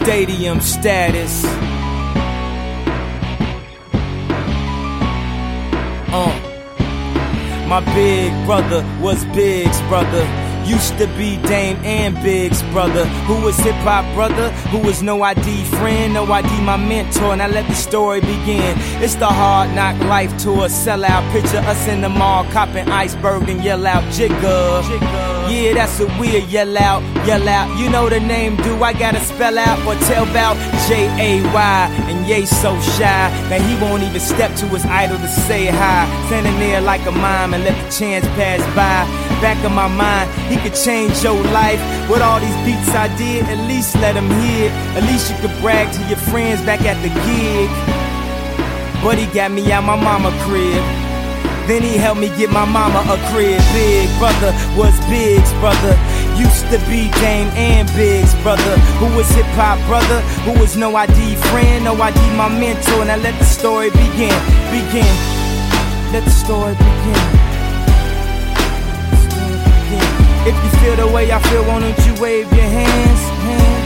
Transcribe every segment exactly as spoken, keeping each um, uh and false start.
stadium status. Uh. My big brother was Big's brother. Used to be Dame and Big's brother. Who was hip-hop brother, who was no I D friend, no I D my mentor. Now let the story begin. It's the hard knock life tour, sellout. Picture us in the mall, copping iceberg and yell out Jigga. Yeah, that's what we'll yell out, yell out. You know the name, do I gotta spell out or tell about J A Y, and Ye so shy that he won't even step to his idol to say hi. Standing there like a mime and let the chance pass by. Back of my mind, he could change your life. With all these beats I did, at least let him hear it. At least you could brag to your friends back at the gig. But he got me out my mama crib. Then he helped me get my mama a crib. Big brother was Big's brother. Used to be Dame and Big's brother. Who was hip-hop brother, who was no I D friend, no I D my mentor. Now let the story begin, begin. Let the story begin. If you feel the way I feel, why don't you wave your hands? hands?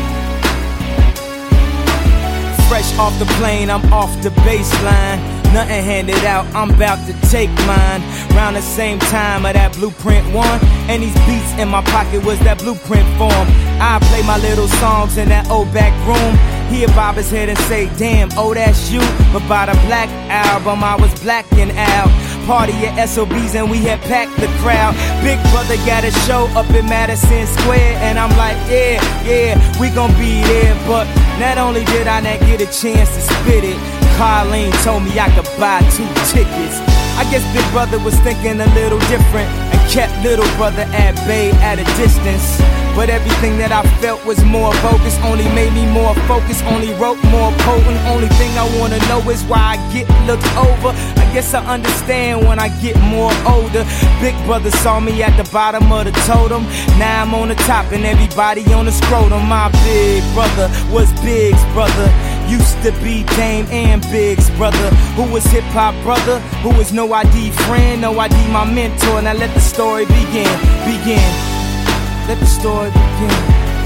Fresh off the plane, I'm off the baseline. Nothing handed out, I'm about to take mine. Round the same time of that blueprint one. And these beats in my pocket was that blueprint form. I play my little songs in that old back room. He'll bob his head and say, damn, oh that's you. But by the Black Album, I was blacking out. Party at S O B's and we had packed the crowd. Big brother got a show up in Madison Square. And I'm like, yeah, yeah, we gon' be there. But not only did I not get a chance to spit it, Carlene told me I could buy two tickets. I guess Big Brother was thinking a little different and kept little brother at bay at a distance. But everything that I felt was more bogus, only made me more focused, only wrote more potent. Only thing I wanna know is why I get looked over. I guess I understand when I get more older. Big brother saw me at the bottom of the totem. Now I'm on the top and everybody on the scrotum. My big brother was Big's brother. Used to be Dame and Big's brother. Who was hip-hop brother, who was no I D friend, no I D my mentor. Now let the story begin, begin. Let the story begin.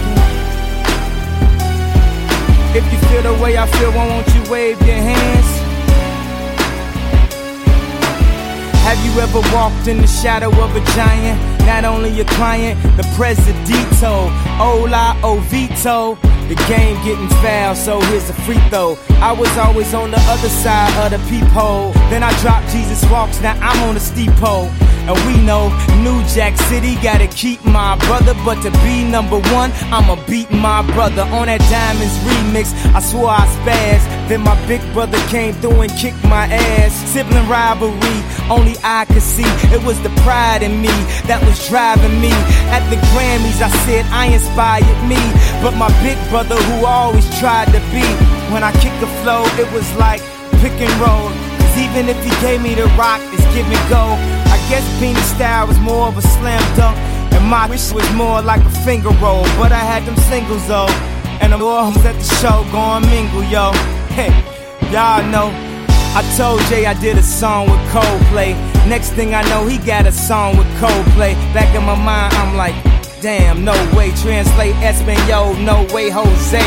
If you feel the way I feel, why won't you wave your hands? Have you ever walked in the shadow of a giant? Not only a client, the presidito. Hola, Ovito. The game getting foul, so here's a free throw. I was always on the other side of the peephole. Then I dropped Jesus Walks, now I'm on the steep pole. And we know New Jack City gotta keep my brother, but to be number one, I'ma beat my brother. On that Diamonds remix, I swore I spazzed. Then my big brother came through and kicked my ass. Sibling rivalry, only I could see. It was the pride in me that was driving me. At the Grammys, I said I inspired me, but my big brother who always tried to be. When I kicked the flow, it was like pick and roll. Cause even if he gave me the rock, it's give and go. I guess Beanie style was more of a slam dunk, and my wish was more like a finger roll. But I had them singles though, and I'm all at the show going mingle, yo. Hey, y'all know, I told Jay I did a song with Coldplay. Next thing I know, he got a song with Coldplay. Back in my mind, I'm like, damn, no way. Translate Espanol, no way, Jose.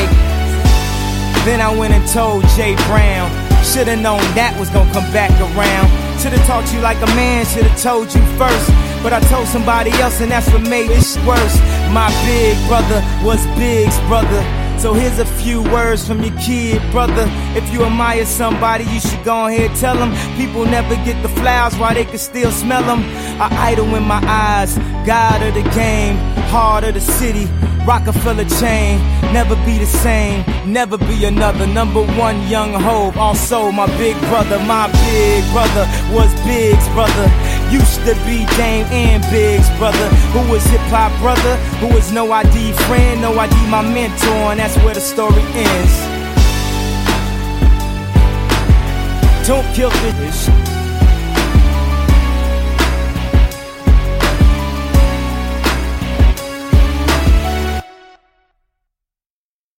Then I went and told Jay Brown. Should've known that was gonna come back around. Should've taught you like a man, should've told you first. But I told somebody else and that's what made it worse. My big brother was Big's brother. So here's a few words from your kid, brother. If you admire somebody, you should go ahead, tell them. People never get the flowers while they can still smell them. An idol in my eyes, God of the game, heart of the city, Rockefeller chain. Never be the same, never be another. Number one young hope, also my big brother. My big brother was Big's brother. Used to be Dame and Big's brother. Who was hip-hop brother, who was no I D friend, no I D my mentor. And that's where the story ends. Don't kill this.